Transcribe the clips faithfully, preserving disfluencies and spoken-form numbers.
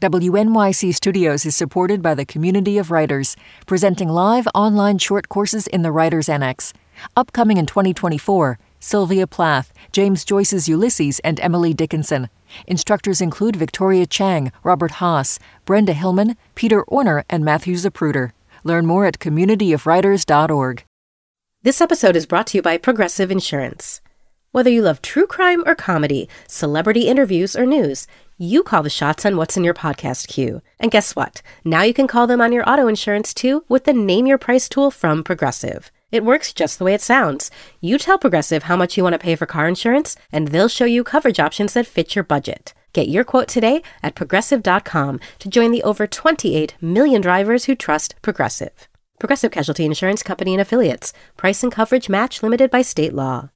W N Y C Studios is supported by the Community of Writers, presenting live online short courses in the Writers Annex. Upcoming in twenty twenty-four, Sylvia Plath, James Joyce's Ulysses, and Emily Dickinson. Instructors include Victoria Chang, Robert Haas, Brenda Hillman, Peter Orner, and Matthew Zapruder. Learn more at community of writers dot org. This episode is brought to you by Progressive Insurance. Whether you love true crime or comedy, celebrity interviews or news, you call the shots on what's in your podcast queue. And guess what? Now you can call them on your auto insurance too with the Name Your Price tool from Progressive. It works just the way it sounds. You tell Progressive how much you want to pay for car insurance, and they'll show you coverage options that fit your budget. Get your quote today at progressive dot com to join the over twenty-eight million drivers who trust Progressive. Progressive Casualty Insurance Company and Affiliates. Price and coverage match limited by state law.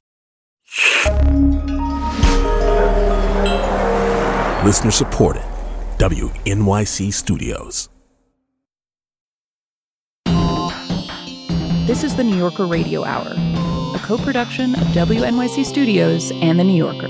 Listener supported. W N Y C Studios. This is the New Yorker Radio Hour, a co-production of W N Y C Studios and The New Yorker.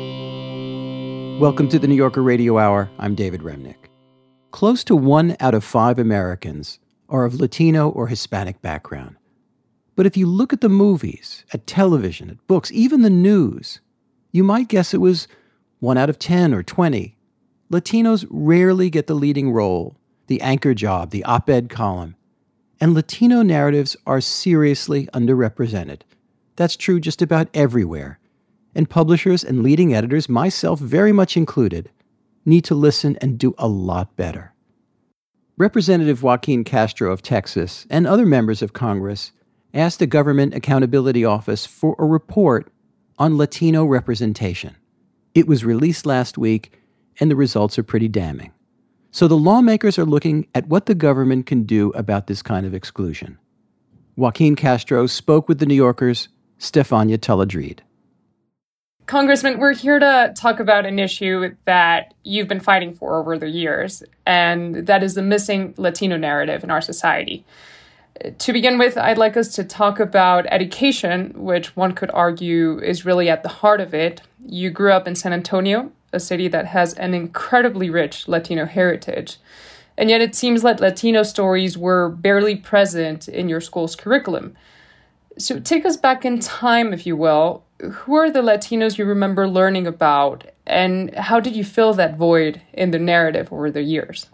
Welcome to the New Yorker Radio Hour. I'm David Remnick. Close to one out of five Americans are of Latino or Hispanic background. But if you look at the movies, at television, at books, even the news, you might guess it was one out of ten or twenty. Latinos rarely get the leading role, the anchor job, the op-ed column. And Latino narratives are seriously underrepresented. That's true just about everywhere. And publishers and leading editors, myself very much included, need to listen and do a lot better. Representative Joaquin Castro of Texas and other members of Congress asked the Government Accountability Office for a report on Latino representation. It was released last week, and the results are pretty damning. So the lawmakers are looking at what the government can do about this kind of exclusion. Joaquin Castro spoke with the New Yorker's Stefania Tullidrede. Congressman, we're here to talk about an issue that you've been fighting for over the years, and that is the missing Latino narrative in our society. To begin with, I'd like us to talk about education, which one could argue is really at the heart of it. You grew up in San Antonio, a city that has an incredibly rich Latino heritage. And yet it seems that Latino stories were barely present in your school's curriculum. So take us back in time, if you will. Who are the Latinos you remember learning about, and how did you fill that void in the narrative over the years?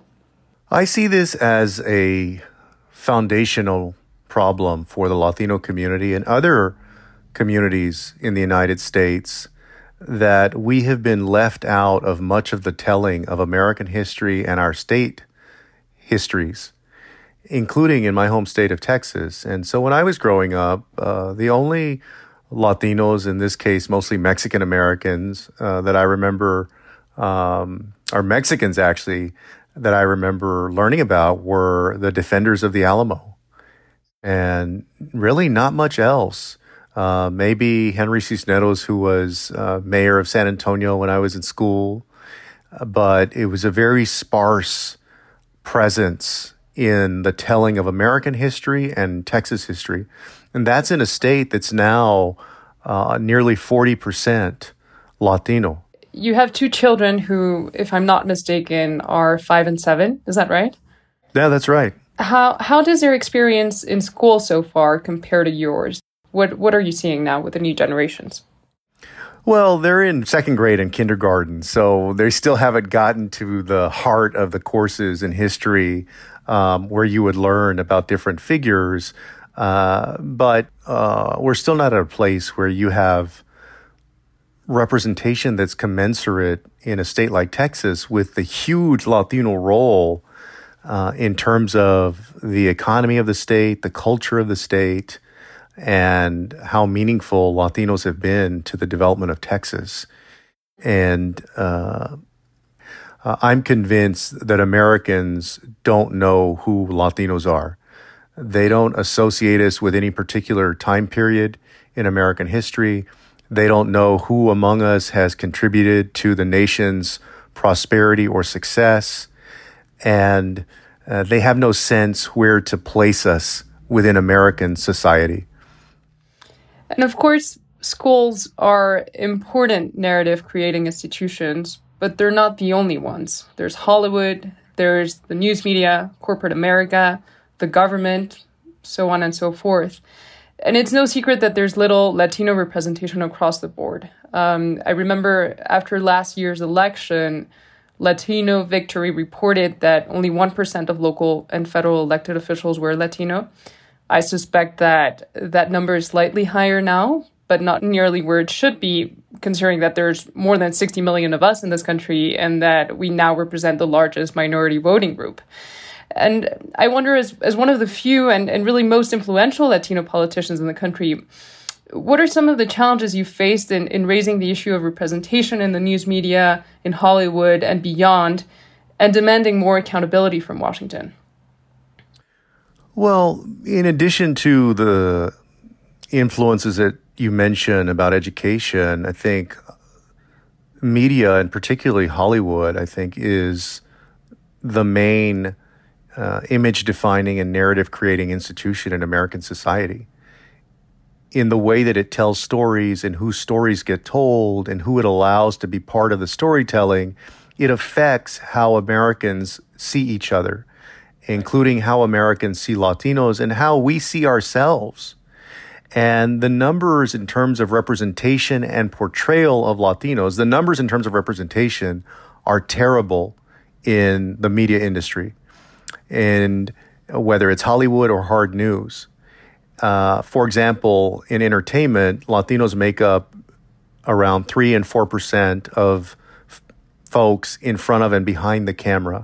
I see this as a foundational problem for the Latino community and other communities in the United States, that we have been left out of much of the telling of American history and our state histories, including in my home state of Texas. And so when I was growing up, uh, the only Latinos, in this case mostly Mexican Americans, uh, that I remember, um, or Mexicans actually, that I remember learning about were the defenders of the Alamo. And really not much else. Uh, maybe Henry Cisneros, who was uh, mayor of San Antonio when I was in school. But it was a very sparse presence in the telling of American history and Texas history. And that's in a state that's now uh, nearly forty percent Latino. You have two children who, if I'm not mistaken, are five and seven. Is that right? Yeah, that's right. How how does their experience in school so far compare to yours? What what are you seeing now with the new generations? Well, they're in second grade and kindergarten, so they still haven't gotten to the heart of the courses in history um, where you would learn about different figures. Uh, but uh, we're still not at a place where you have representation that's commensurate in a state like Texas with the huge Latino role uh, in terms of the economy of the state, the culture of the state, and how meaningful Latinos have been to the development of Texas. And uh, uh, I'm convinced that Americans don't know who Latinos are. They don't associate us with any particular time period in American history. They don't know who among us has contributed to the nation's prosperity or success. And uh, they have no sense where to place us within American society. And of course, schools are important narrative-creating institutions, but they're not the only ones. There's Hollywood, there's the news media, corporate America, the government, so on and so forth. And it's no secret that there's little Latino representation across the board. Um, I remember after last year's election, Latino Victory reported that only one percent of local and federal elected officials were Latino. I suspect that that number is slightly higher now, but not nearly where it should be, considering that there's more than sixty million of us in this country and that we now represent the largest minority voting group. And I wonder, as, as one of the few and, and really most influential Latino politicians in the country, what are some of the challenges you faced in, in raising the issue of representation in the news media, in Hollywood and beyond, and demanding more accountability from Washington? Well, in addition to the influences that you mentioned about education, I think media, and particularly Hollywood, I think is the main uh, image-defining and narrative-creating institution in American society. In the way that it tells stories and whose stories get told and who it allows to be part of the storytelling, it affects how Americans see each other, including how Americans see Latinos and how we see ourselves. And the numbers in terms of representation and portrayal of Latinos, the numbers in terms of representation are terrible in the media industry, and whether it's Hollywood or hard news. Uh, for example, in entertainment, Latinos make up around three and four percent of f- folks in front of and behind the camera.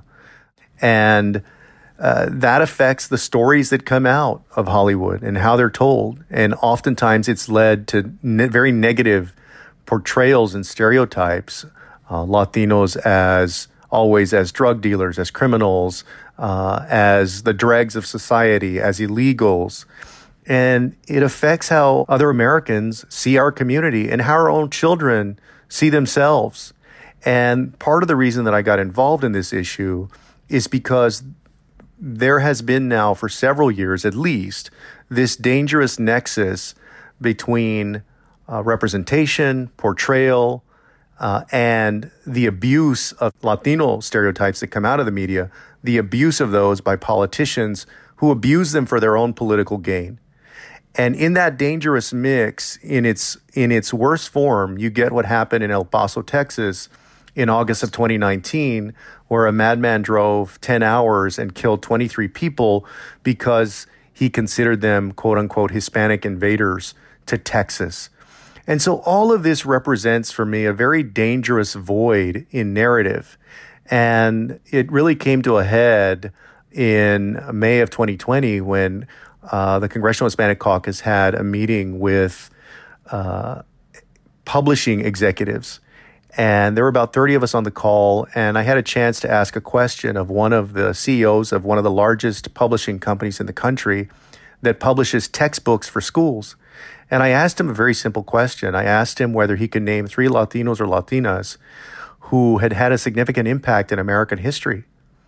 And uh, that affects the stories that come out of Hollywood and how they're told. And oftentimes it's led to ne- very negative portrayals and stereotypes. Uh, Latinos as always as drug dealers, as criminals, uh, as the dregs of society, as illegals. And it affects how other Americans see our community and how our own children see themselves. And part of the reason that I got involved in this issue is because there has been now for several years at least this dangerous nexus between uh, representation, portrayal, uh, and the abuse of Latino stereotypes that come out of the media, the abuse of those by politicians who abuse them for their own political gain. And in that dangerous mix, in its in its worst form, you get what happened in El Paso, Texas, in August of twenty nineteen, where a madman drove ten hours and killed twenty-three people because he considered them, quote unquote, Hispanic invaders to Texas. And so all of this represents for me a very dangerous void in narrative. And it really came to a head in May of twenty twenty when Uh, the Congressional Hispanic Caucus had a meeting with uh, publishing executives. And there were about thirty of us on the call. And I had a chance to ask a question of one of the C E Os of one of the largest publishing companies in the country that publishes textbooks for schools. And I asked him a very simple question. I asked him whether he could name three Latinos or Latinas who had had a significant impact in American history.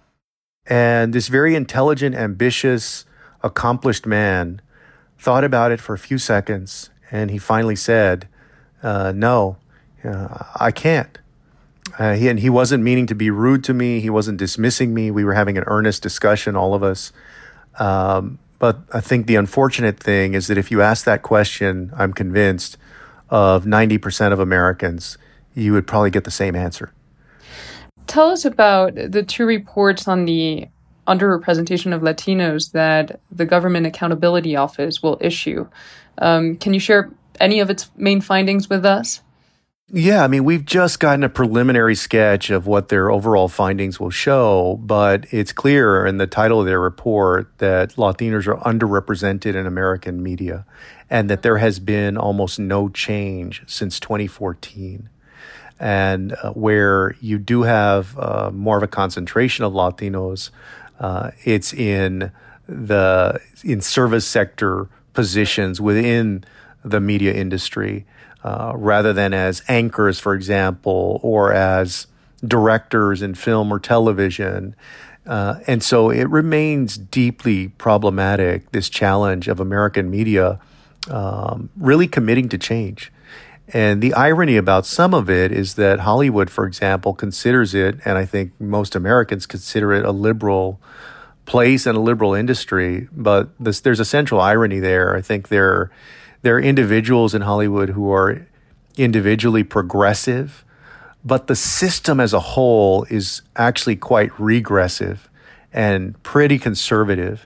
And this very intelligent, ambitious, accomplished man thought about it for a few seconds, and he finally said, uh, no, uh, I can't. Uh, he, and he wasn't meaning to be rude to me. He wasn't dismissing me. We were having an earnest discussion, all of us. Um, but I think the unfortunate thing is that if you ask that question, I'm convinced, of ninety percent of Americans, you would probably get the same answer. Tell us about the two reports on the underrepresentation of Latinos that the Government Accountability Office will issue. Um, can you share any of its main findings with us? Yeah, I mean, we've just gotten a preliminary sketch of what their overall findings will show, but it's clear in the title of their report that Latinos are underrepresented in American media and that there has been almost no change since twenty fourteen. And uh, where you do have uh, more of a concentration of Latinos, Uh, it's in the in service sector positions within the media industry, uh, rather than as anchors, for example, or as directors in film or television. Uh, and so it remains deeply problematic, this challenge of American media um, really committing to change. And the irony about some of it is that Hollywood, for example, considers it, and I think most Americans consider it, a liberal place and a liberal industry. But this, there's a central irony there. I think there, there are individuals in Hollywood who are individually progressive, but the system as a whole is actually quite regressive and pretty conservative.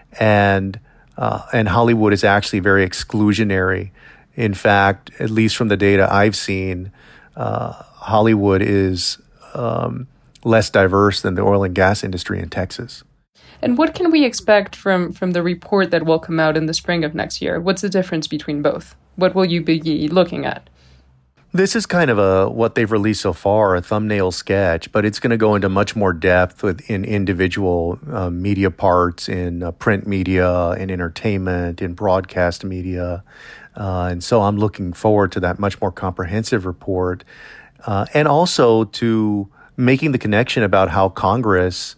And uh, and Hollywood is actually very exclusionary. In fact, at least from the data I've seen, uh, Hollywood is um, less diverse than the oil and gas industry in Texas. And what can we expect from, from the report that will come out in the spring of next year? What's the difference between both? What will you be looking at? This is kind of a what they've released so far, a thumbnail sketch, but it's going to go into much more depth with, in individual uh, media parts, in uh, print media, in entertainment, in broadcast media. Uh, and so I'm looking forward to that much more comprehensive report. Uh, and also to making the connection about how Congress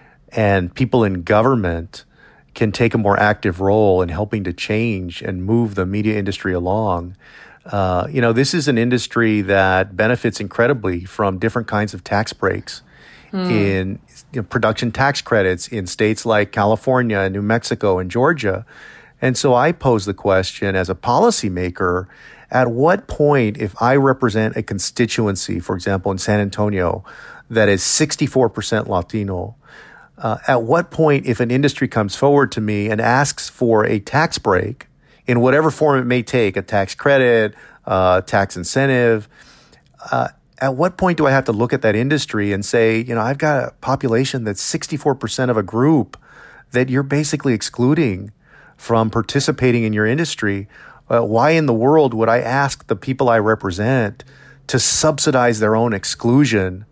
and people in government can take a more active role in helping to change and move the media industry along. Uh, you know, this is an industry that benefits incredibly from different kinds of tax breaks mm. in you know, production tax credits in states like California and New Mexico and Georgia. And so I pose the question as a policymaker, at what point, if I represent a constituency, for example, in San Antonio, that is sixty-four percent Latino, uh, at what point, if an industry comes forward to me and asks for a tax break, in whatever form it may take, a tax credit, uh, tax incentive, uh, at what point do I have to look at that industry and say, you know, I've got a population that's sixty-four percent of a group that you're basically excluding from participating in your industry? Uh, why in the world would I ask the people I represent to subsidize their own exclusion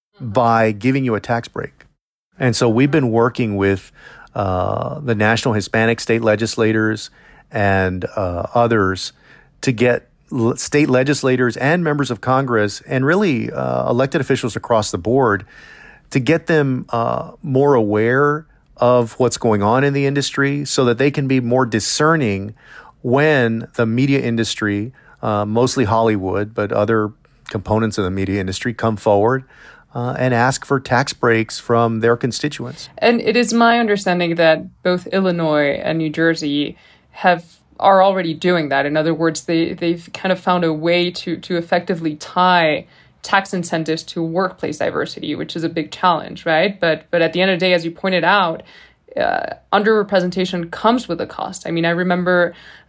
by giving you a tax break? And so we've been working with uh, the National Hispanic State Legislators and uh, others to get l- state legislators and members of Congress and really uh, elected officials across the board to get them uh, more aware of what's going on in the industry so that they can be more discerning when the media industry, uh, mostly Hollywood, but other components of the media industry come forward Uh, and ask for tax breaks from their constituents. And it is my understanding that both Illinois and New Jersey have are already doing that. In other words, they, they've kind of found a way to, to effectively tie tax incentives to workplace diversity, which is a big challenge, right? But but at the end of the day, as you pointed out, uh, underrepresentation comes with a cost. I mean, I remember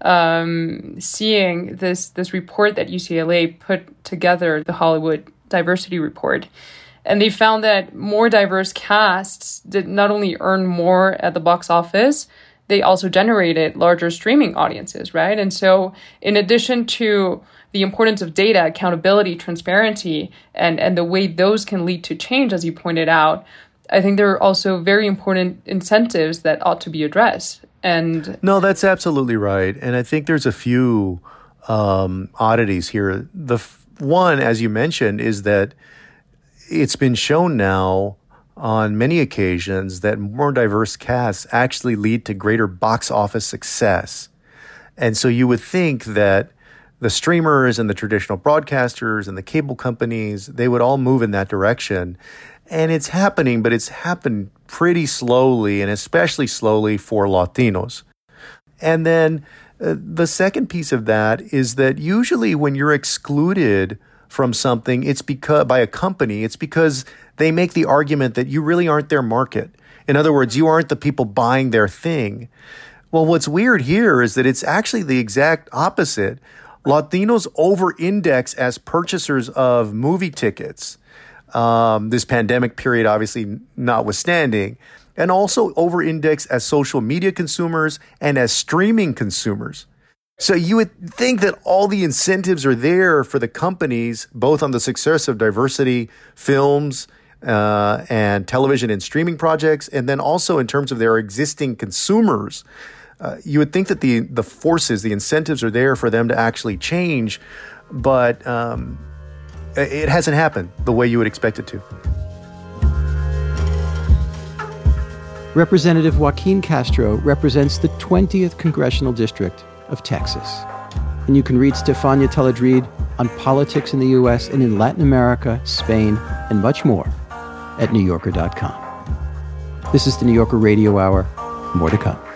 um, seeing this, this report that U C L A put together, the Hollywood Diversity Report. And they found that more diverse casts did not only earn more at the box office, they also generated larger streaming audiences, right? And so in addition to the importance of data, accountability, transparency, and, and the way those can lead to change, as you pointed out, I think there are also very important incentives that ought to be addressed. And no, that's absolutely right. And I think there's a few um, oddities here. The f- one, as you mentioned, is that it's been shown now on many occasions that more diverse casts actually lead to greater box office success. And so you would think that the streamers and the traditional broadcasters and the cable companies, they would all move in that direction. And it's happening, but it's happened pretty slowly, and especially slowly for Latinos. And then uh, the second piece of that is that usually when you're excluded from something, it's because by a company, it's because they make the argument that you really aren't their market. In other words, you aren't the people buying their thing. Well, what's weird here is that it's actually the exact opposite. Latinos over-index as purchasers of movie tickets, um, this pandemic period obviously notwithstanding, and also over-index as social media consumers and as streaming consumers. So you would think that all the incentives are there for the companies, both on the success of diversity films uh, and television and streaming projects, and then also in terms of their existing consumers. Uh, you would think that the the forces, the incentives are there for them to actually change, but um, it hasn't happened the way you would expect it to. Representative Joaquin Castro represents the twentieth Congressional District of Texas. And you can read Stefania Teledrid on politics in the U S and in Latin America, Spain, and much more at new yorker dot com. This is the New Yorker Radio Hour. More to come.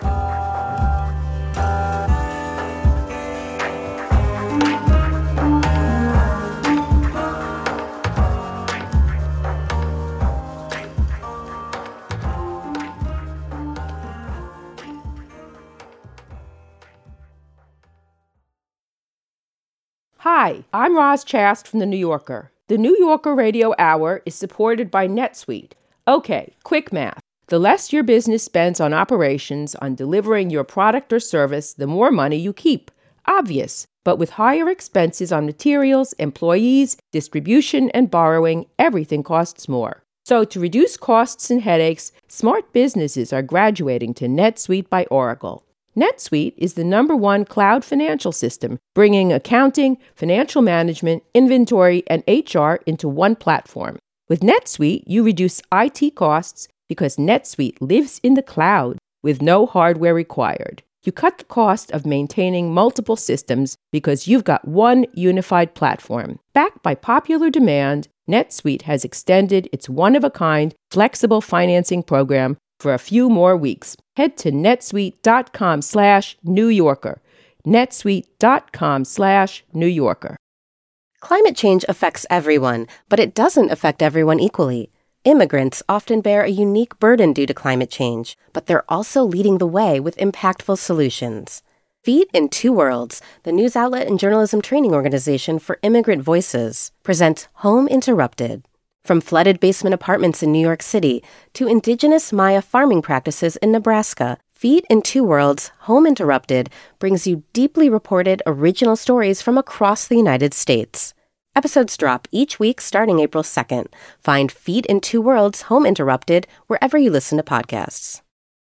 Hi, I'm Roz Chast from The New Yorker. The New Yorker Radio Hour is supported by NetSuite. Okay, quick math. The less your business spends on operations, on delivering your product or service, the more money you keep. Obvious. But with higher expenses on materials, employees, distribution, and borrowing, everything costs more. So to reduce costs and headaches, smart businesses are graduating to NetSuite by Oracle. NetSuite is the number one cloud financial system, bringing accounting, financial management, inventory, and H R into one platform. With NetSuite, you reduce I T costs because NetSuite lives in the cloud with no hardware required. You cut the cost of maintaining multiple systems because you've got one unified platform. Backed by popular demand, NetSuite has extended its one-of-a-kind flexible financing program for a few more weeks. Head to netsuite.com slash New Yorker. netsuite.com slash New Yorker. Climate change affects everyone, but it doesn't affect everyone equally. Immigrants often bear a unique burden due to climate change, but they're also leading the way with impactful solutions. Feet in Two Worlds, the news outlet and journalism training organization for immigrant voices, presents Home Interrupted. From flooded basement apartments in New York City to indigenous Maya farming practices in Nebraska, Feet in Two Worlds, Home Interrupted brings you deeply reported original stories from across the United States. Episodes drop each week starting April second. Find Feet in Two Worlds, Home Interrupted wherever you listen to podcasts.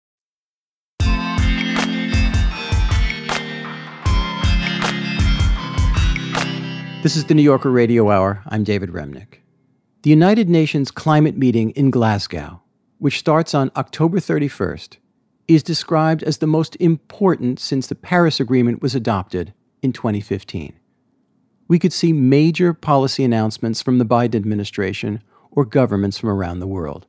This is the New Yorker Radio Hour. I'm David Remnick. The United Nations climate meeting in Glasgow, which starts on October thirty-first, is described as the most important since the Paris Agreement was adopted in twenty fifteen. We could see major policy announcements from the Biden administration or governments from around the world.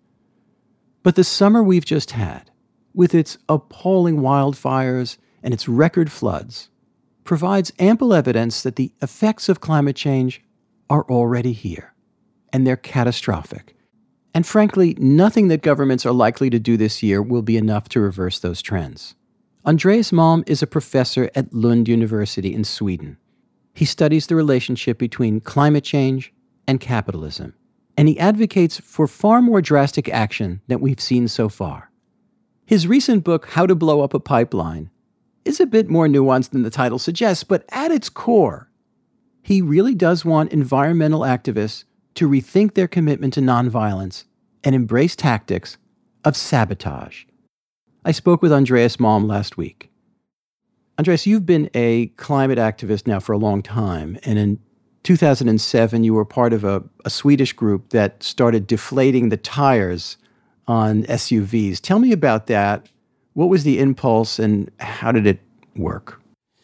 But the summer we've just had, with its appalling wildfires and its record floods, provides ample evidence that the effects of climate change are already here. And they're catastrophic. And frankly, nothing that governments are likely to do this year will be enough to reverse those trends. Andreas Malm is a professor at Lund University in Sweden. He studies the relationship between climate change and capitalism, and he advocates for far more drastic action than we've seen so far. His recent book, How to Blow Up a Pipeline, is a bit more nuanced than the title suggests, but at its core, he really does want environmental activists to rethink their commitment to nonviolence and embrace tactics of sabotage. I spoke with Andreas Malm last week. Andreas, you've been a climate activist now for a long time, and in two thousand seven you were part of a, a Swedish group that started deflating the tires on S U Vs. Tell me about that. What was the impulse and how did it work?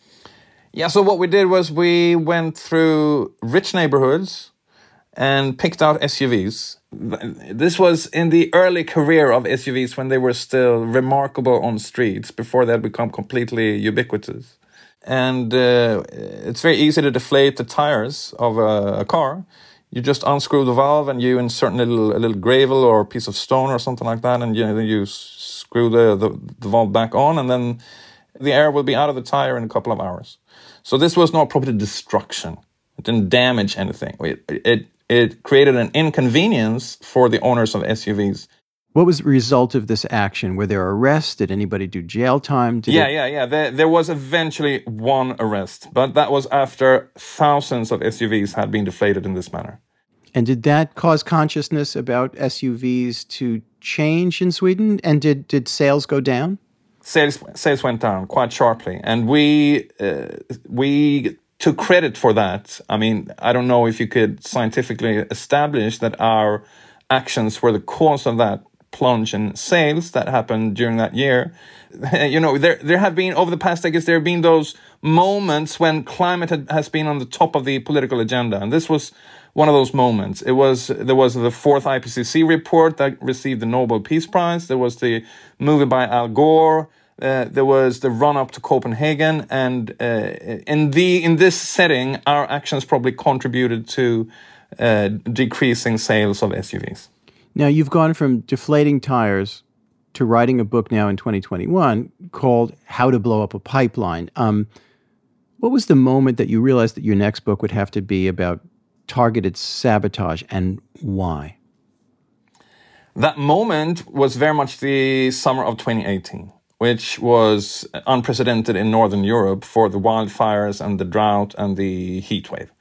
Yeah, so what we did was we went through rich neighborhoods and picked out S U Vs. This was in the early career of S U Vs when they were still remarkable on streets before they had become completely ubiquitous. And uh, it's very easy to deflate the tires of a, a car. You just unscrew the valve and you insert a little, a little gravel or a piece of stone or something like that, and you, you screw the, the, the valve back on, and then the air will be out of the tire in a couple of hours. So this was not property destruction. It didn't damage anything. It, it, it created an inconvenience for the owners of S U Vs. What was the result of this action? Were there arrests? Did anybody do jail time? Did yeah, it... yeah, yeah. There, there was eventually one arrest, but that was after thousands of S U Vs had been deflated in this manner. And did that cause consciousness about S U Vs to change in Sweden? And did, did sales go down? Sales sales went down quite sharply, and we uh, we took credit for that. I mean, I don't know if you could scientifically establish that our actions were the cause of that plunge in sales that happened during that year. You know, there there have been, over the past decades, there have been those moments when climate had, has been on the top of the political agenda. And this was one of those moments. It was, there was the fourth I P C C report that received the Nobel Peace Prize. There was the movie by Al Gore. Uh, there was the run-up to Copenhagen. And uh, in the in this setting, our actions probably contributed to uh, decreasing sales of S U Vs. Now, you've gone from deflating tires to writing a book now in twenty twenty-one called How to Blow Up a Pipeline. Um, what was the moment that you realized that your next book would have to be about targeted sabotage, and why? That moment was very much the summer of twenty eighteen, which was unprecedented in Northern Europe for the wildfires and the drought and the heat wave.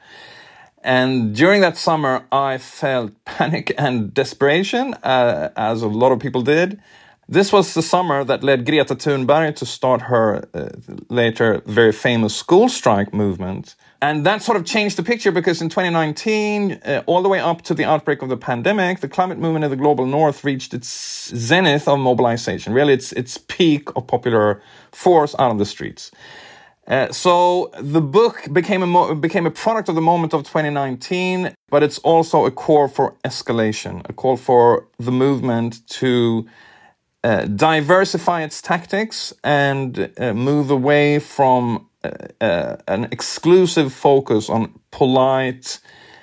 And during that summer, I felt panic and desperation, uh, as a lot of people did. This was the summer that led Greta Thunberg to start her uh, later very famous school strike movement. And that sort of changed the picture, because in twenty nineteen, uh, all the way up to the outbreak of the pandemic, the climate movement in the global north reached its zenith of mobilization, really its its peak of popular force out on the streets. Uh, so the book became a mo- became a product of the moment of twenty nineteen, but it's also a call for escalation, a call for the movement to uh, diversify its tactics and uh, move away from uh, uh, an exclusive focus on polite,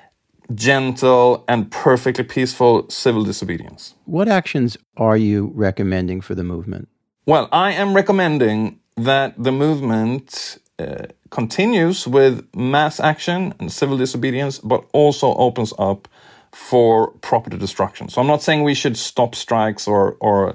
gentle, and perfectly peaceful civil disobedience. What actions are you recommending for the movement? Well, I am recommending that the movement uh, continues with mass action and civil disobedience, but also opens up for property destruction. So I'm not saying we should stop strikes or, or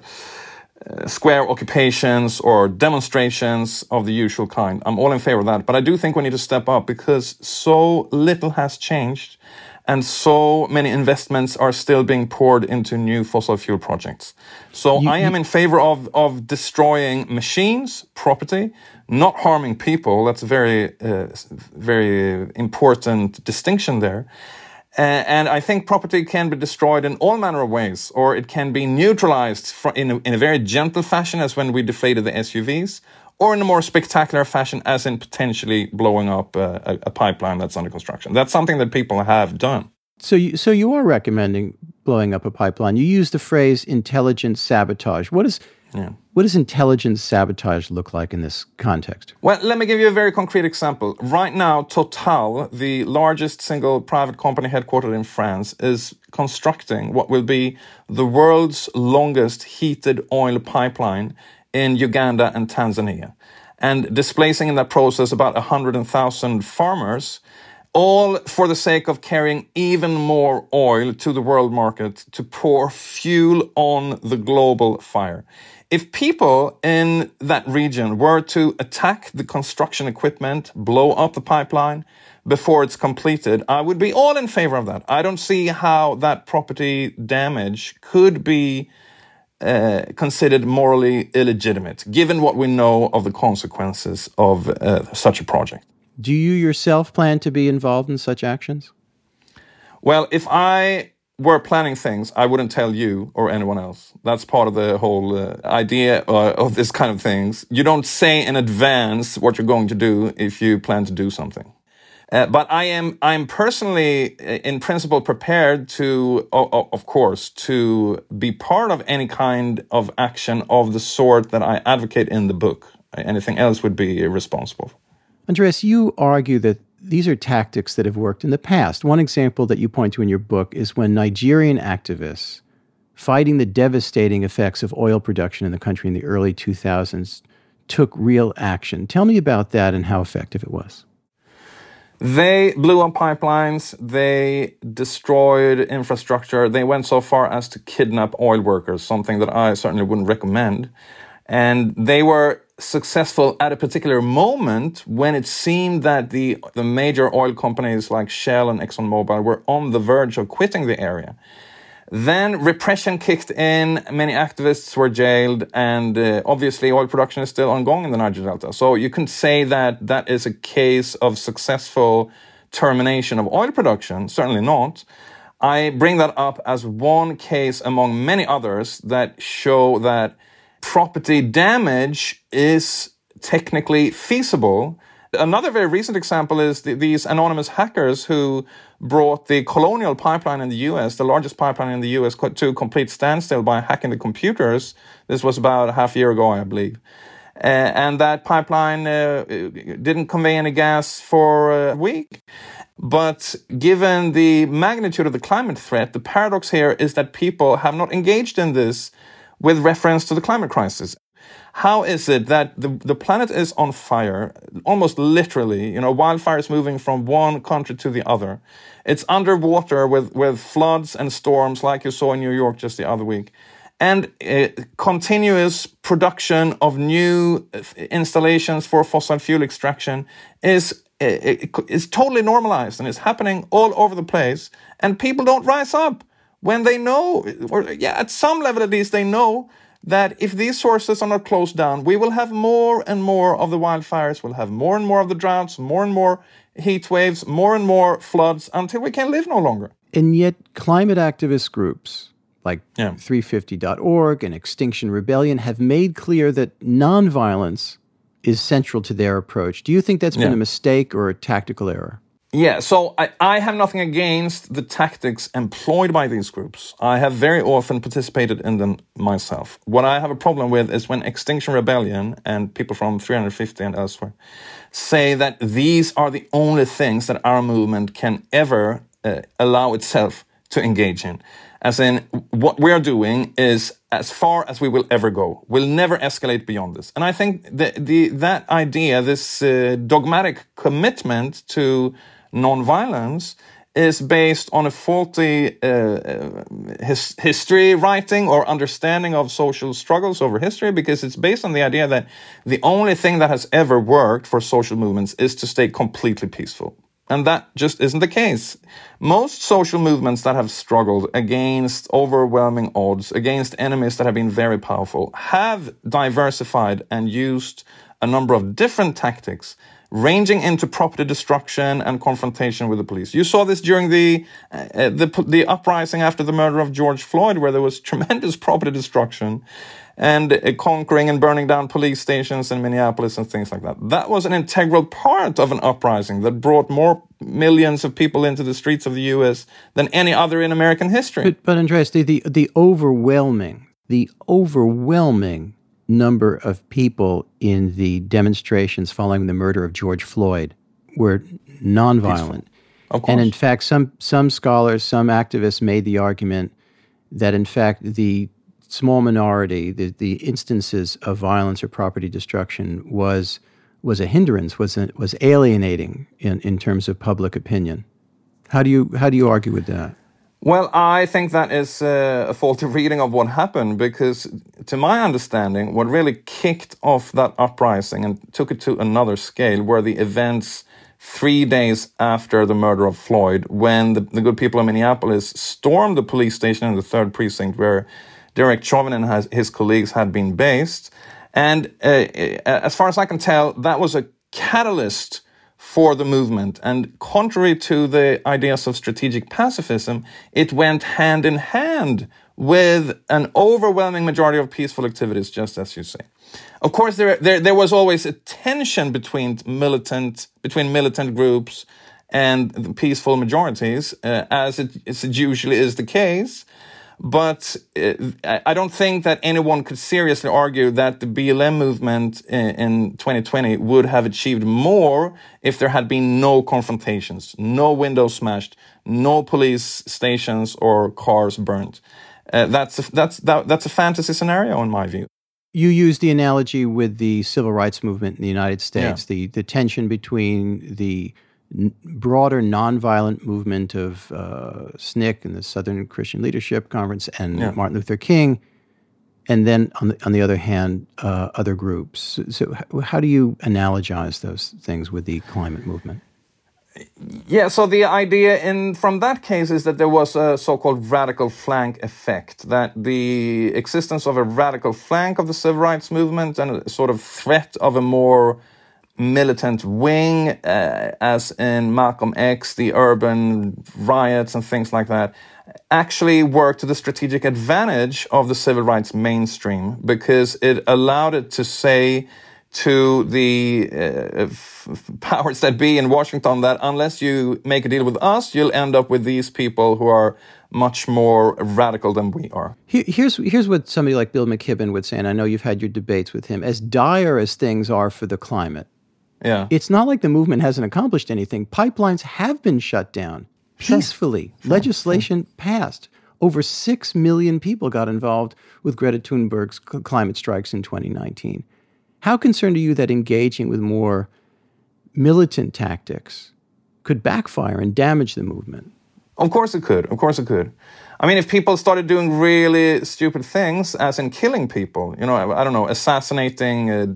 uh, square occupations or demonstrations of the usual kind. I'm all in favor of that. But I do think we need to step up, because so little has changed and so many investments are still being poured into new fossil fuel projects. So you, I am you... in favor of, of destroying machines, property, not harming people. That's a very, uh, very important distinction there. Uh, and I think property can be destroyed in all manner of ways, or it can be neutralized for, in, a, in a very gentle fashion, as when we deflated the S U Vs, or in a more spectacular fashion, as in potentially blowing up uh, a, a pipeline that's under construction. That's something that people have done. So you, so you are recommending blowing up a pipeline. You use the phrase intelligent sabotage. What is... Yeah. What does intelligent sabotage look like in this context? Well, let me give you a very concrete example. Right now, Total, the largest single private company headquartered in France, is constructing what will be the world's longest heated oil pipeline in Uganda and Tanzania, and displacing in that process about one hundred thousand farmers, all for the sake of carrying even more oil to the world market to pour fuel on the global fire. If people in that region were to attack the construction equipment, blow up the pipeline before it's completed, I would be all in favor of that. I don't see how that property damage could be uh, considered morally illegitimate, given what we know of the consequences of uh, such a project. Do you yourself plan to be involved in such actions? Well, if I were planning things, I wouldn't tell you or anyone else. That's part of the whole uh, idea uh, of this kind of things. You don't say in advance what you're going to do if you plan to do something. Uh, but I am, I'm personally, in principle, prepared to, uh, of course, to be part of any kind of action of the sort that I advocate in the book. Anything else would be irresponsible. Andreas, you argue that these are tactics that have worked in the past. One example that you point to in your book is when Nigerian activists, fighting the devastating effects of oil production in the country in the early two thousands, took real action. Tell me about that and how effective it was. They blew up pipelines, they destroyed infrastructure, they went so far as to kidnap oil workers, something that I certainly wouldn't recommend. And they were successful at a particular moment when it seemed that the, the major oil companies like Shell and ExxonMobil were on the verge of quitting the area. Then repression kicked in, many activists were jailed, and uh, obviously oil production is still ongoing in the Niger Delta. So you can say that that is a case of successful termination of oil production, certainly not. I bring that up as one case among many others that show that property damage is technically feasible. Another very recent example is the, these anonymous hackers who brought the Colonial Pipeline in the U S, the largest pipeline in the U S, to a complete standstill by hacking the computers. This was about a half year ago, I believe. Uh, and that pipeline uh, didn't convey any gas for a week. But given the magnitude of the climate threat, the paradox here is that people have not engaged in this with reference to the climate crisis. How is it that the, the planet is on fire, almost literally, you know, wildfires moving from one country to the other? It's underwater with, with floods and storms like you saw in New York just the other week. And uh, continuous production of new installations for fossil fuel extraction is, uh, is totally normalized and it's happening all over the place. And people don't rise up when they know, or yeah, at some level at least they know, that if these sources are not closed down, we will have more and more of the wildfires, we'll have more and more of the droughts, more and more heat waves, more and more floods until we can live no longer. And yet climate activist groups like yeah. three fifty dot org and Extinction Rebellion have made clear that nonviolence is central to their approach. Do you think that's been yeah. a mistake or a tactical error? Yeah, so I, I have nothing against the tactics employed by these groups. I have very often participated in them myself. What I have a problem with is when Extinction Rebellion and people from three fifty and elsewhere say that these are the only things that our movement can ever uh, allow itself to engage in. As in, what we are doing is as far as we will ever go. We'll never escalate beyond this. And I think the, the, that idea, this uh, dogmatic commitment to nonviolence is based on a faulty uh, his, history writing or understanding of social struggles over history, because it's based on the idea that the only thing that has ever worked for social movements is to stay completely peaceful. And that just isn't the case. Most social movements that have struggled against overwhelming odds, against enemies that have been very powerful, have diversified and used a number of different tactics, ranging into property destruction and confrontation with the police. You saw this during the, uh, the the uprising after the murder of George Floyd, where there was tremendous property destruction and uh, conquering and burning down police stations in Minneapolis and things like that. That was an integral part of an uprising that brought more millions of people into the streets of the U S than any other in American history. But, but Andreas, the, the, the overwhelming, the overwhelming number of people in the demonstrations following the murder of George Floyd were nonviolent. Of course. And in fact, some some scholars, some activists made the argument that in fact the small minority, the, the instances of violence or property destruction was was a hindrance, was a, was alienating in, in terms of public opinion. How do you how do you argue with that? Well, I think that is uh, a faulty reading of what happened, because to my understanding, what really kicked off that uprising and took it to another scale were the events three days after the murder of Floyd, when the, the good people of Minneapolis stormed the police station in the third precinct where Derek Chauvin and his, his colleagues had been based. And uh, as far as I can tell, that was a catalyst for the movement. And contrary to the ideas of strategic pacifism, it went hand in hand with an overwhelming majority of peaceful activities, just as you say. Of course, there there, there was always a tension between militant between militant groups and the peaceful majorities, uh, as it, as it usually is the case. But uh, I don't think that anyone could seriously argue that the B L M movement in, in twenty twenty would have achieved more if there had been no confrontations, no windows smashed, no police stations or cars burnt. Uh, that's a, that's that, that's a fantasy scenario in my view. You use the analogy with the civil rights movement in the United States, yeah. the the tension between the n- broader nonviolent movement of uh, S N C C and the Southern Christian Leadership Conference and yeah. Martin Luther King, and then on the, on the other hand, uh, other groups. So, so how do you analogize those things with the climate movement? Yeah, so the idea in from that case is that there was a so-called radical flank effect, that the existence of a radical flank of the civil rights movement and a sort of threat of a more militant wing, uh, as in Malcolm X, the urban riots and things like that, actually worked to the strategic advantage of the civil rights mainstream, because it allowed it to say to the uh, f- powers that be in Washington that unless you make a deal with us, you'll end up with these people who are much more radical than we are. Here's here's what somebody like Bill McKibben would say, and I know you've had your debates with him. As dire as things are for the climate, yeah, it's not like the movement hasn't accomplished anything. Pipelines have been shut down peacefully. Sure. Sure. Legislation sure. passed. Over six million people got involved with Greta Thunberg's climate strikes in twenty nineteen. How concerned are you that engaging with more militant tactics could backfire and damage the movement? Of course it could. Of course it could. I mean, if people started doing really stupid things, as in killing people, you know, I, I don't know, assassinating uh,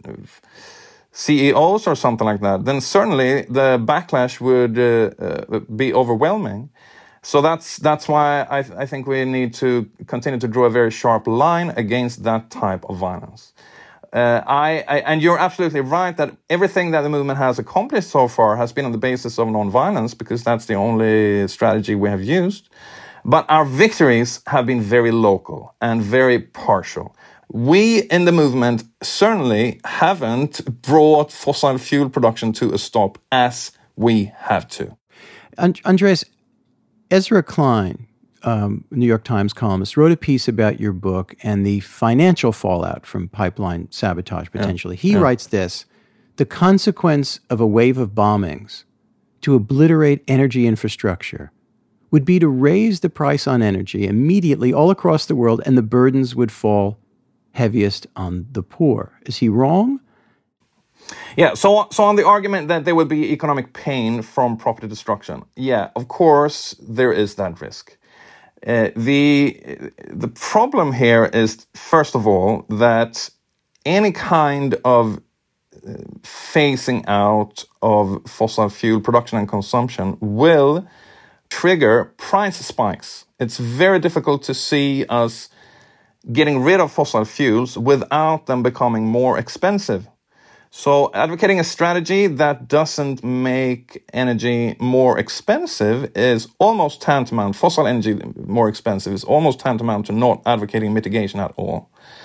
C E Os or something like that, then certainly the backlash would uh, uh, be overwhelming. So that's that's why I, th- I think we need to continue to draw a very sharp line against that type of violence. Uh, I, I and you're absolutely right that everything that the movement has accomplished so far has been on the basis of nonviolence, because that's the only strategy we have used. But our victories have been very local and very partial. We in the movement certainly haven't brought fossil fuel production to a stop as we have to. And Andreas, Ezra Klein, Um, New York Times columnist, wrote a piece about your book and the financial fallout from pipeline sabotage, potentially. Yeah. He yeah. writes this: the consequence of a wave of bombings to obliterate energy infrastructure would be to raise the price on energy immediately all across the world, and the burdens would fall heaviest on the poor. Is he wrong? Yeah, so so on the argument that there would be economic pain from property destruction, yeah, of course there is that risk. Uh, the the problem here is, first of all, that any kind of uh, phasing out of fossil fuel production and consumption will trigger price spikes. It's very difficult to see us getting rid of fossil fuels without them becoming more expensive. So advocating a strategy that doesn't make energy more expensive is almost tantamount, fossil energy more expensive is almost tantamount to not advocating mitigation at all.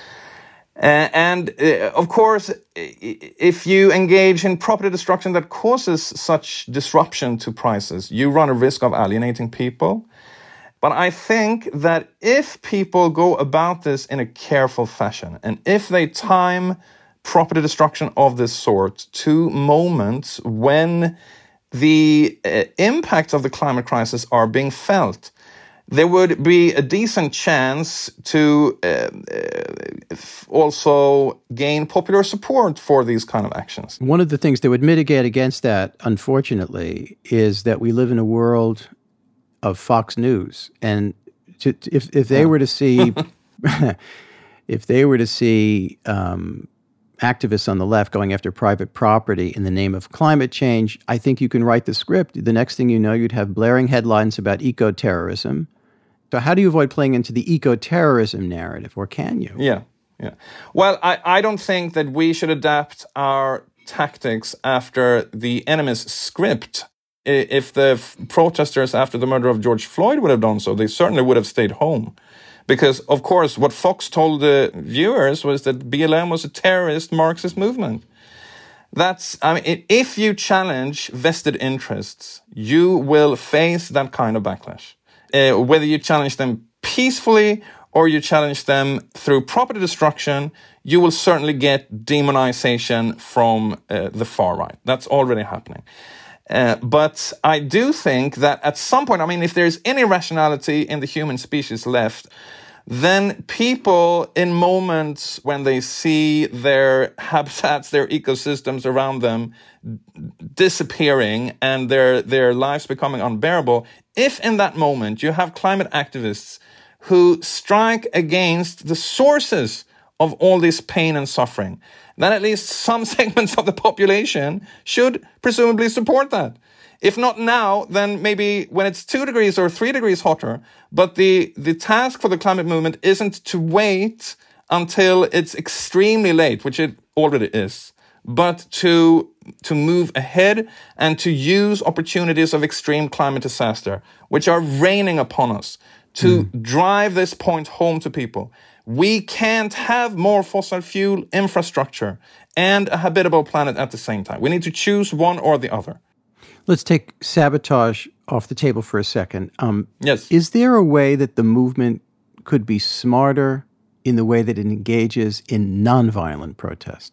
Uh, and uh, of course, if you engage in property destruction that causes such disruption to prices, you run a risk of alienating people. But I think that if people go about this in a careful fashion, and if they time property destruction of this sort to moments when the uh, impacts of the climate crisis are being felt, there would be a decent chance to uh, uh, also gain popular support for these kind of actions. One of the things that would mitigate against that, unfortunately, is that we live in a world of Fox News. And to, to, if, if they yeah. were to see, if they were to see, um, activists on the left going after private property in the name of climate change, I think you can write the script. The next thing you know, you'd have blaring headlines about eco-terrorism. So how do you avoid playing into the eco-terrorism narrative, or can you? Yeah, yeah. Well, I, I don't think that we should adapt our tactics after the enemy's script. If the f- protesters after the murder of George Floyd would have done so, they certainly would have stayed home. Because, of course, what Fox told the viewers was that B L M was a terrorist Marxist movement. That's, I mean, if you challenge vested interests, you will face that kind of backlash. Uh, whether you challenge them peacefully or you challenge them through property destruction, you will certainly get demonization from uh, the far right. That's already happening. Uh, but I do think that at some point, I mean, if there's any rationality in the human species left, then people in moments when they see their habitats, their ecosystems around them disappearing and their, their lives becoming unbearable, if in that moment you have climate activists who strike against the sources of all this pain and suffering, then at least some segments of the population should presumably support that. If not now, then maybe when it's two degrees or three degrees hotter. But the, the task for the climate movement isn't to wait until it's extremely late, which it already is, but to to move ahead and to use opportunities of extreme climate disaster, which are raining upon us, to mm. drive this point home to people. We can't have more fossil fuel infrastructure and a habitable planet at the same time. We need to choose one or the other. Let's take sabotage off the table for a second. Um, yes. Is there a way that the movement could be smarter in the way that it engages in nonviolent protest?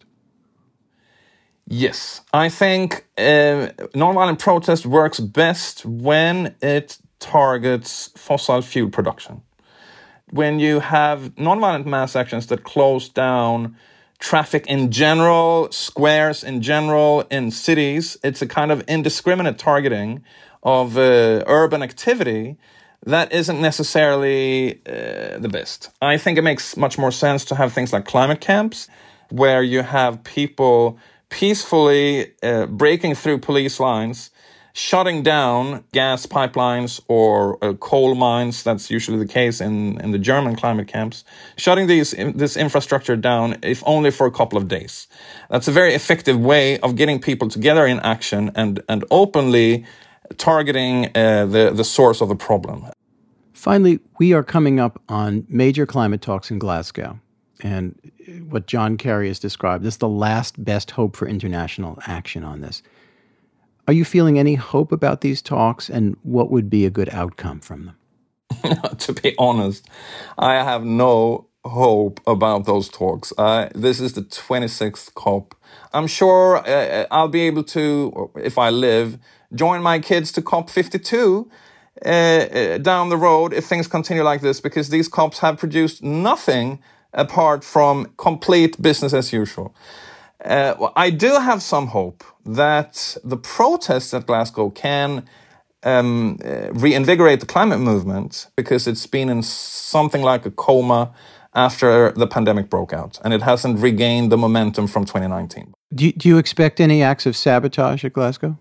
Yes. I think uh, nonviolent protest works best when it targets fossil fuel production. When you have nonviolent mass actions that close down traffic in general, squares in general, in cities, it's a kind of indiscriminate targeting of uh, urban activity that isn't necessarily uh, the best. I think it makes much more sense to have things like climate camps, where you have people peacefully uh, breaking through police lines, shutting down gas pipelines or uh, coal mines. That's usually the case in, in the German climate camps. Shutting these this infrastructure down, if only for a couple of days. That's a very effective way of getting people together in action and, and openly targeting uh, the, the source of the problem. Finally, we are coming up on major climate talks in Glasgow. And what John Kerry has described is the last best hope for international action on this. Are you feeling any hope about these talks, and what would be a good outcome from them? To be honest, I have no hope about those talks. Uh, this is the twenty-sixth COP. I'm sure uh, I'll be able to, if I live, join my kids to COP fifty-two uh, uh, down the road if things continue like this, because these COPs have produced nothing apart from complete business as usual. Uh, I do have some hope that the protests at Glasgow can um, uh, reinvigorate the climate movement, because it's been in something like a coma after the pandemic broke out, and it hasn't regained the momentum from twenty nineteen. Do you, do you expect any acts of sabotage at Glasgow?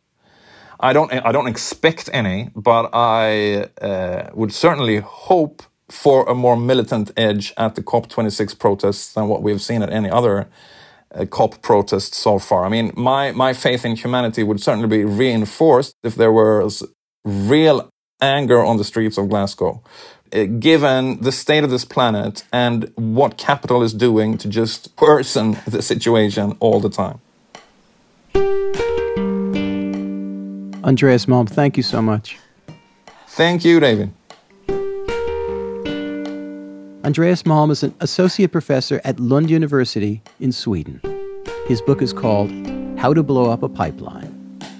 I don't. I don't expect any, but I uh, would certainly hope for a more militant edge at the COP twenty-six protests than what we've seen at any other uh, COP protest so far. I mean, my, my faith in humanity would certainly be reinforced if there was real anger on the streets of Glasgow, uh, given the state of this planet and what capital is doing to just worsen the situation all the time. Andreas Malm, thank you so much. Thank you, David. Andreas Malm is an associate professor at Lund University in Sweden. His book is called How to Blow Up a Pipeline.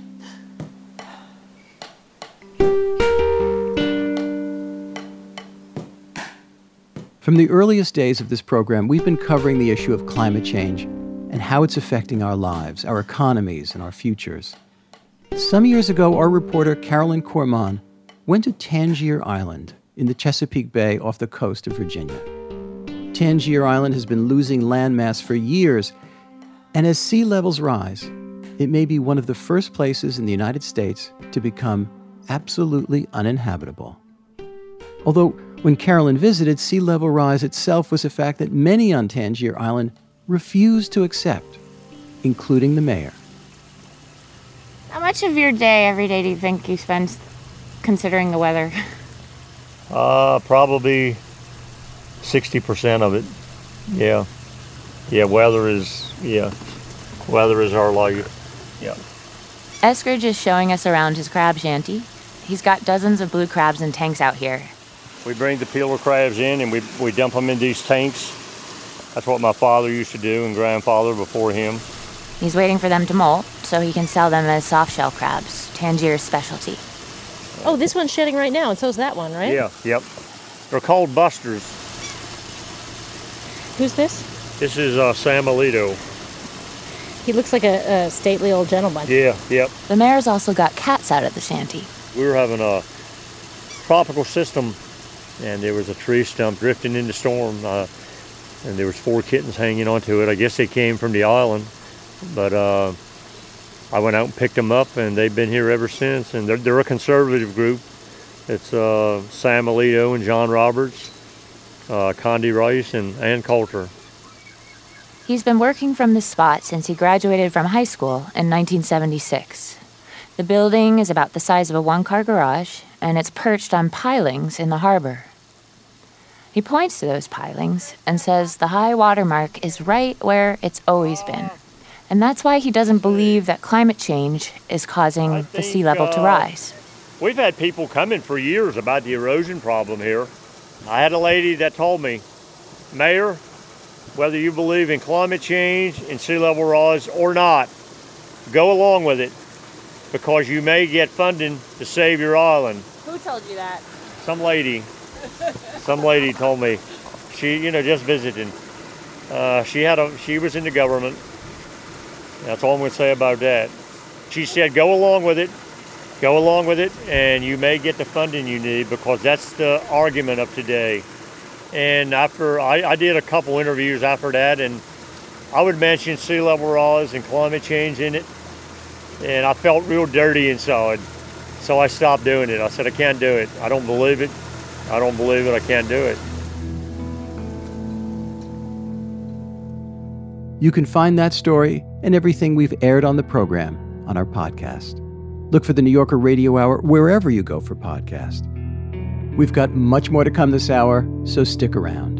From the earliest days of this program, we've been covering the issue of climate change and how it's affecting our lives, our economies, and our futures. Some years ago, our reporter Carolyn Corman went to Tangier Island in the Chesapeake Bay off the coast of Virginia. Tangier Island has been losing landmass for years, and as sea levels rise, it may be one of the first places in the United States to become absolutely uninhabitable. Although, when Carolyn visited, sea level rise itself was a fact that many on Tangier Island refused to accept, including the mayor. How much of your day every day do you think you spend considering the weather? Uh, probably sixty percent of it. Yeah. Yeah, weather is, yeah. Weather is our life. Yeah. Eskridge is showing us around his crab shanty. He's got dozens of blue crabs in tanks out here. We bring the peeler crabs in and we, we dump them in these tanks. That's what my father used to do and grandfather before him. He's waiting for them to molt so he can sell them as soft-shell crabs, Tangier's specialty. Oh, this one's shedding right now, and so's that one, right? Yeah, yep. They're called busters. Who's this? This is uh, Sam Alito. He looks like a, a stately old gentleman. Yeah, yep. The mayor's also got cats out at the shanty. We were having a tropical system, and there was a tree stump drifting in the storm, uh, and there was four kittens hanging onto it. I guess they came from the island, but uh, I went out and picked them up, and they've been here ever since. And they're, they're a conservative group. It's uh, Sam Alito and John Roberts, uh, Condi Rice, and Ann Coulter. He's been working from this spot since he graduated from high school in nineteen seventy-six. The building is about the size of a one-car garage, and it's perched on pilings in the harbor. He points to those pilings and says the high water mark is right where it's always been. And that's why he doesn't believe that climate change is causing think, the sea level uh, to rise. We've had people coming for years about the erosion problem here. I had a lady that told me, Mayor, whether you believe in climate change and sea level rise or not, go along with it because you may get funding to save your island. Who told you that? Some lady. Some lady told me. She, you know, just visiting. Uh, she had a. She was in the government. That's all I'm going to say about that. She said, go along with it. Go along with it, and you may get the funding you need because that's the argument of today. And after I, I did a couple interviews after that, and I would mention sea level rise and climate change in it, and I felt real dirty inside. So I stopped doing it. I said, I can't do it. I don't believe it. I don't believe it. I can't do it. You can find that story and everything we've aired on the program on our podcast. Look for the New Yorker Radio Hour wherever you go for podcasts. We've got much more to come this hour, so stick around.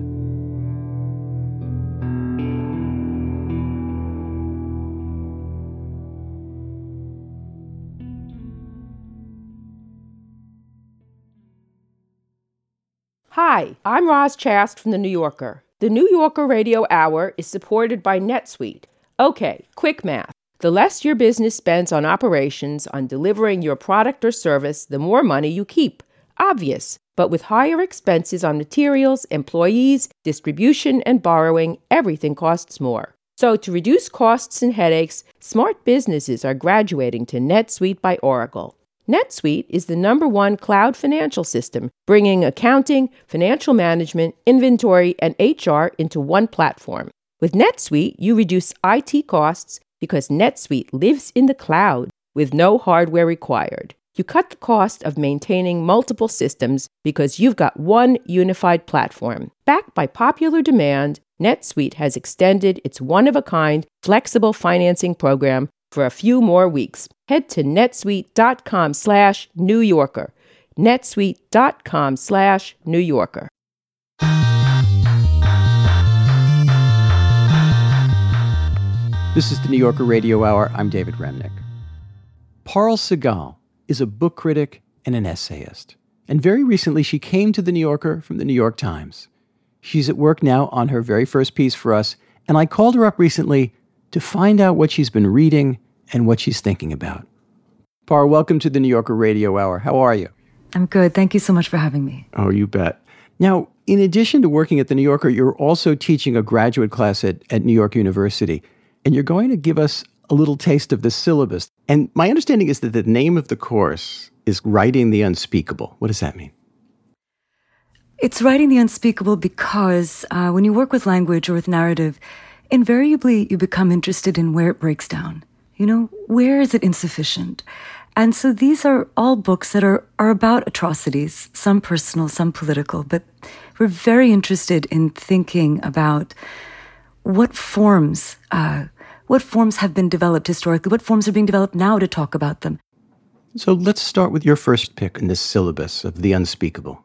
Hi, I'm Roz Chast from The New Yorker. The New Yorker Radio Hour is supported by NetSuite. Okay, quick math. The less your business spends on operations, on delivering your product or service, the more money you keep. Obvious. But with higher expenses on materials, employees, distribution, and borrowing, everything costs more. So to reduce costs and headaches, smart businesses are graduating to NetSuite by Oracle. NetSuite is the number one cloud financial system, bringing accounting, financial management, inventory, and H R into one platform. With NetSuite, you reduce I T costs because NetSuite lives in the cloud with no hardware required. You cut the cost of maintaining multiple systems because you've got one unified platform. Backed by popular demand, NetSuite has extended its one-of-a-kind flexible financing program for a few more weeks. Head to netsuite.com slash New Yorker. netsuite.com slash New Yorker. This is the New Yorker Radio Hour. I'm David Remnick. Parul Sehgal is a book critic and an essayist. And very recently, she came to the New Yorker from the New York Times. She's at work now on her very first piece for us, and I called her up recently to find out what she's been reading and what she's thinking about. Par, welcome to the New Yorker Radio Hour. How are you? I'm good. Thank you so much for having me. Oh, you bet. Now, in addition to working at the New Yorker, you're also teaching a graduate class at, at New York University, and you're going to give us a little taste of the syllabus. And my understanding is that the name of the course is Writing the Unspeakable. What does that mean? It's writing the unspeakable because uh, when you work with language or with narrative, invariably you become interested in where it breaks down. You know, where is it insufficient? And so these are all books that are, are about atrocities, some personal, some political, but we're very interested in thinking about what forms, uh, what forms have been developed historically, what forms are being developed now to talk about them. So let's start with your first pick in this syllabus of the unspeakable.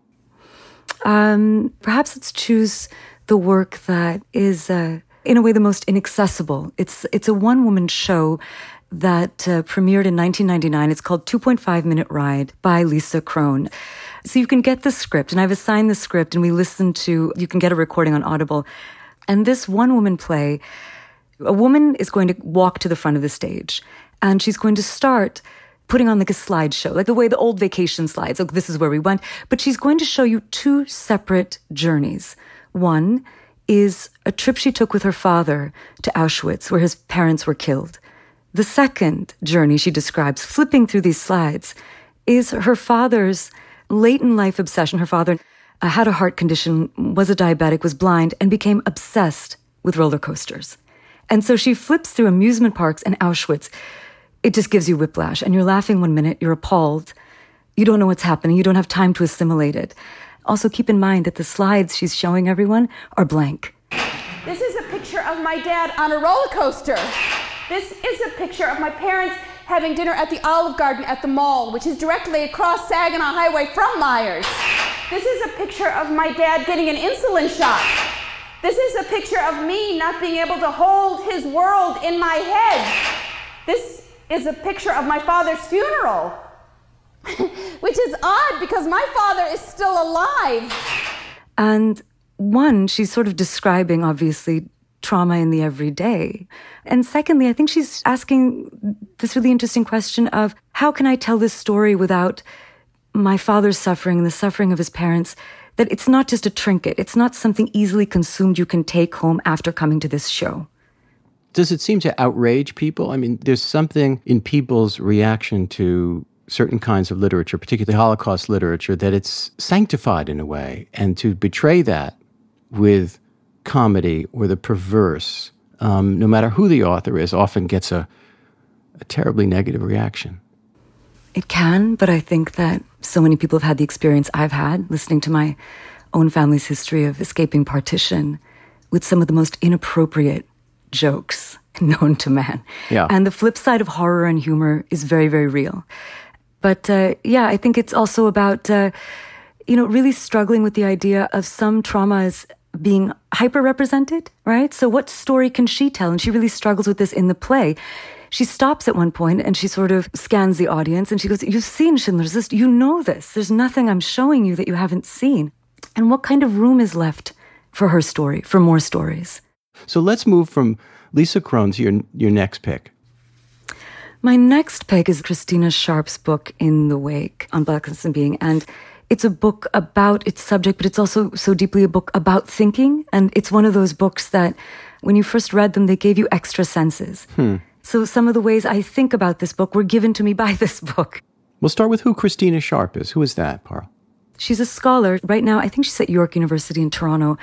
Um, perhaps let's choose the work that is, uh, in a way, the most inaccessible. It's it's a one-woman show that uh, premiered in nineteen ninety-nine. It's called two point five minute Ride by Lisa Kron. So you can get the script, and I've assigned the script, and we listen to, you can get a recording on Audible. And this one-woman play, a woman is going to walk to the front of the stage, and she's going to start putting on like a slideshow, like the way the old vacation slides. Like, this is where we went. But she's going to show you two separate journeys. One is a trip she took with her father to Auschwitz, where his parents were killed. The second journey she describes, flipping through these slides, is her father's late-in-life obsession. Her father uh, had a heart condition, was a diabetic, was blind, and became obsessed with roller coasters. And so she flips through amusement parks and Auschwitz. It just gives you whiplash. And you're laughing one minute, you're appalled. You don't know what's happening. You don't have time to assimilate it. Also, keep in mind that the slides she's showing everyone are blank. This is a picture picture of my dad on a roller coaster. This is a picture of my parents having dinner at the Olive Garden at the mall, which is directly across Saginaw Highway from Myers. This is a picture of my dad getting an insulin shot. This is a picture of me not being able to hold his world in my head. This is a picture of my father's funeral, which is odd because my father is still alive. And one, she's sort of describing, obviously, trauma in the everyday. And secondly, I think she's asking this really interesting question of how can I tell this story without my father's suffering and the suffering of his parents, that it's not just a trinket. It's not something easily consumed you can take home after coming to this show. Does it seem to outrage people? I mean, there's something in people's reaction to certain kinds of literature, particularly Holocaust literature, that it's sanctified in a way. And to betray that with comedy or the perverse, um, no matter who the author is, often gets a, a terribly negative reaction. It can, but I think that so many people have had the experience I've had listening to my own family's history of escaping partition with some of the most inappropriate jokes known to man. Yeah. And the flip side of horror and humor is very, very real. But uh, yeah, I think it's also about, uh, you know, really struggling with the idea of some traumas being hyper-represented, right? So what story can she tell? And she really struggles with this in the play. She stops at one point and she sort of scans the audience and she goes, you've seen Schindler's List. You know this. There's nothing I'm showing you that you haven't seen. And what kind of room is left for her story, for more stories? So let's move from Lisa Kron to your, your next pick. My next pick is Christina Sharpe's book, In the Wake, on Blackness and Being. And it's a book about its subject, but it's also so deeply a book about thinking. And it's one of those books that when you first read them, they gave you extra senses. Hmm. So some of the ways I think about this book were given to me by this book. We'll start with who Christina Sharpe is. Who is that, Parul? She's a scholar. Right now, I think she's at York University in Toronto.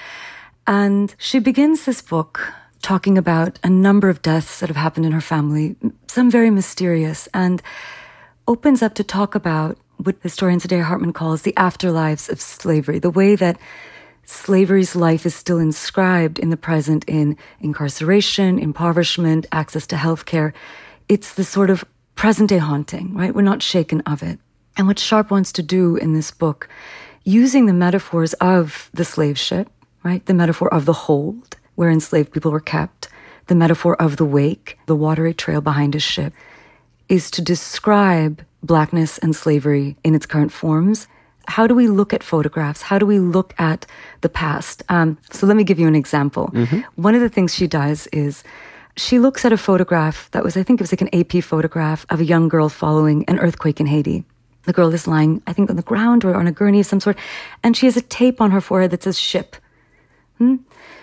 And she begins this book talking about a number of deaths that have happened in her family, some very mysterious, and opens up to talk about what historian Saidiya Hartman calls the afterlives of slavery, the way that slavery's life is still inscribed in the present in incarceration, impoverishment, access to healthcare. It's the sort of present-day haunting, right? We're not shaken of it. And what Sharpe wants to do in this book, using the metaphors of the slave ship, right? The metaphor of the hold, where enslaved people were kept, the metaphor of the wake, the watery trail behind a ship, is to describe Blackness and slavery in its current forms. How do we look at photographs? How do we look at the past? Um, so let me give you an example. Mm-hmm. One of the things she does is she looks at a photograph that was, I think it was like an A P photograph of a young girl following an earthquake in Haiti. The girl is lying, I think, on the ground or on a gurney of some sort, and she has a tape on her forehead that says ship. Hmm?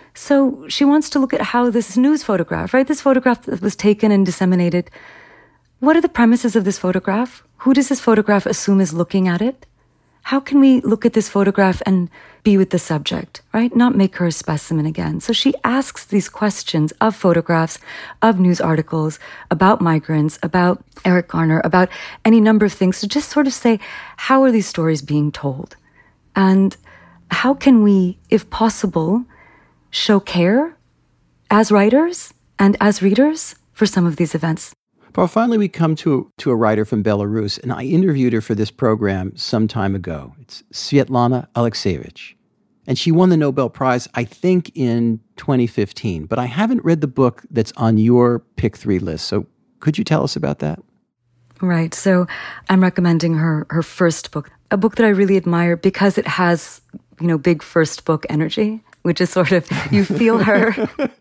So she wants to look at how this news photograph, right? This photograph that was taken and disseminated. What are the premises of this photograph? Who does this photograph assume is looking at it? How can we look at this photograph and be with the subject, right? Not make her a specimen again. So she asks these questions of photographs, of news articles, about migrants, about Eric Garner, about any number of things to just sort of say, how are these stories being told? And how can we, if possible, show care as writers and as readers for some of these events? Well, finally, we come to, to a writer from Belarus, and I interviewed her for this program some time ago. It's Svetlana Alexievich. And she won the Nobel Prize, I think, in twenty fifteen. But I haven't read the book that's on your pick three list. So could you tell us about that? Right. So I'm recommending her her first book, a book that I really admire because it has, you know, big first book energy, which is sort of, you feel her.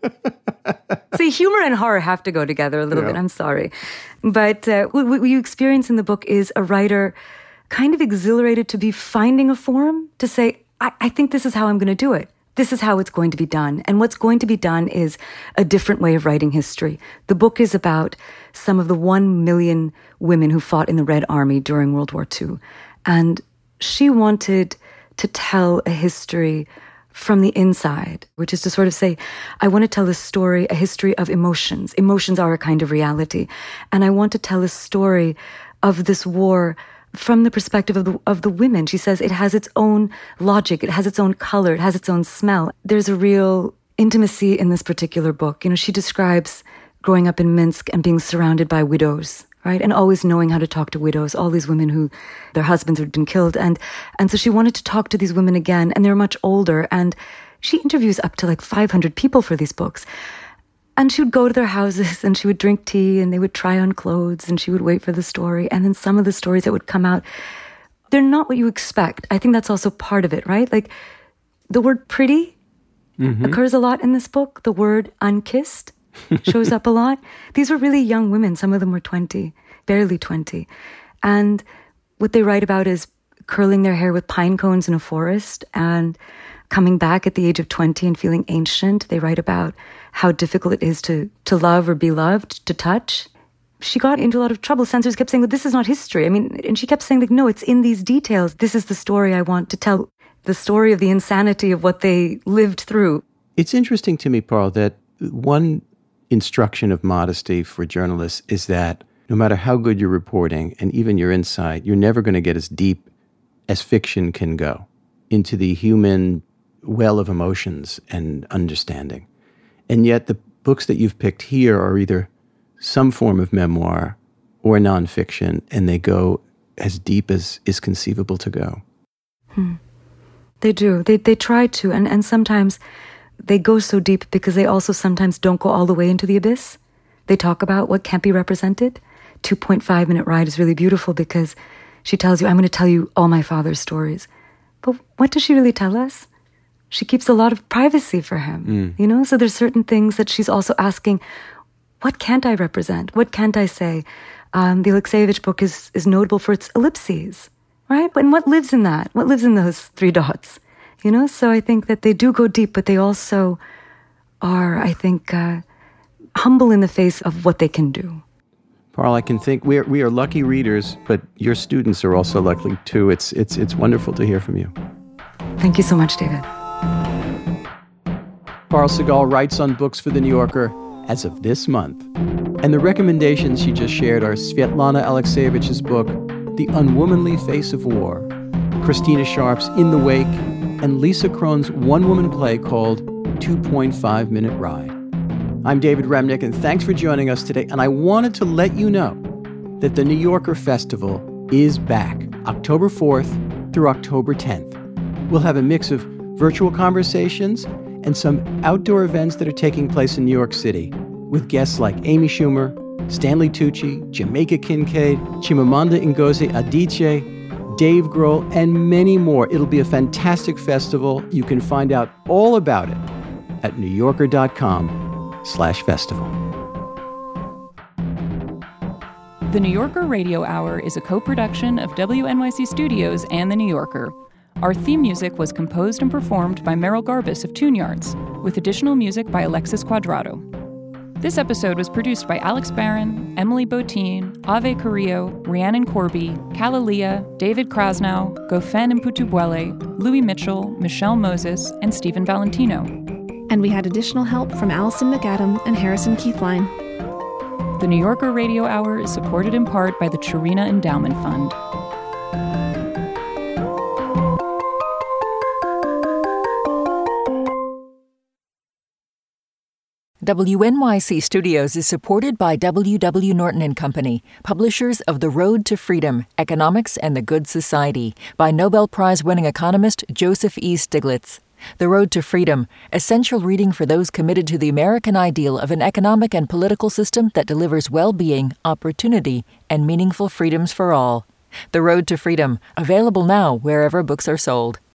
See, humor and horror have to go together a little yeah. bit. I'm sorry. But uh, what, what you experience in the book is a writer kind of exhilarated to be finding a form to say, I, I think this is how I'm going to do it. This is how it's going to be done. And what's going to be done is a different way of writing history. The book is about some of the one million women who fought in the Red Army during World War Two. And she wanted to tell a history from the inside, which is to sort of say, I want to tell a story, a history of emotions. Emotions are a kind of reality. And I want to tell a story of this war from the perspective of the, of the women. She says it has its own logic, it has its own color, it has its own smell. There's a real intimacy in this particular book. You know, she describes growing up in Minsk and being surrounded by widows, right? And always knowing how to talk to widows, all these women who their husbands had been killed. And, and so she wanted to talk to these women again, and they're much older. And she interviews up to like five hundred people for these books. And she would go to their houses and she would drink tea and they would try on clothes and she would wait for the story. And then some of the stories that would come out, they're not what you expect. I think that's also part of it, right? Like the word pretty mm-hmm. occurs a lot in this book. The word unkissed shows up a lot. These were really young women. Some of them were twenty, barely twenty. And what they write about is curling their hair with pine cones in a forest and coming back at the age of twenty and feeling ancient. They write about how difficult it is to, to love or be loved, to touch. She got into a lot of trouble. Censors kept saying, well, this is not history. I mean, and she kept saying, like, no, it's in these details. This is the story I want to tell, the story of the insanity of what they lived through. It's interesting to me, Parl, that one instruction of modesty for journalists is that no matter how good your reporting and even your insight, you're never going to get as deep as fiction can go into the human well of emotions and understanding. And yet the books that you've picked here are either some form of memoir or nonfiction, and they go as deep as is conceivable to go. Hmm. They do. They they try to, and, and sometimes they go so deep because they also sometimes don't go all the way into the abyss. They talk about what can't be represented. two point five minute Ride is really beautiful because she tells you, I'm going to tell you all my father's stories. But what does she really tell us? She keeps a lot of privacy for him, mm. you know? So there's certain things that she's also asking, what can't I represent? What can't I say? Um, the Alexeyevich book is, is notable for its ellipses, right? And what lives in that? What lives in those three dots? You know? So I think that they do go deep, but they also are, I think, uh, humble in the face of what they can do. Parl, I can think we are, we are lucky readers, but your students are also lucky too. It's, it's, it's wonderful to hear from you. Thank you so much, David. Parl Sigal writes on books for The New Yorker as of this month. And the recommendations she just shared are Svetlana Alexeyevich's book, The Unwomanly Face of War, Christina Sharp's In the Wake, and Lisa Krohn's one-woman play called two point five minute Ride. I'm David Remnick, and thanks for joining us today. And I wanted to let you know that the New Yorker Festival is back, October fourth through October tenth. We'll have a mix of virtual conversations and some outdoor events that are taking place in New York City with guests like Amy Schumer, Stanley Tucci, Jamaica Kincaid, Chimamanda Ngozi Adichie, Dave Grohl, and many more. It'll be a fantastic festival. You can find out all about it at newyorker.com slash festival. The New Yorker Radio Hour is a co-production of W N Y C Studios and The New Yorker. Our theme music was composed and performed by Merrill Garbus of Tune Yards, with additional music by Alexis Quadrado. This episode was produced by Alex Barron, Emily Botine, Ave Carrillo, Rhiannon Corby, Kalalia, David Krasnow, Gofen Mputubwele, Louis Mitchell, Michelle Moses, and Stephen Valentino. And we had additional help from Allison McAdam and Harrison Keithline. The New Yorker Radio Hour is supported in part by the Chirina Endowment Fund. W N Y C Studios is supported by W W. Norton and Company, publishers of The Road to Freedom, Economics and the Good Society, by Nobel Prize-winning economist Joseph E. Stiglitz. The Road to Freedom, essential reading for those committed to the American ideal of an economic and political system that delivers well-being, opportunity, and meaningful freedoms for all. The Road to Freedom, available now wherever books are sold.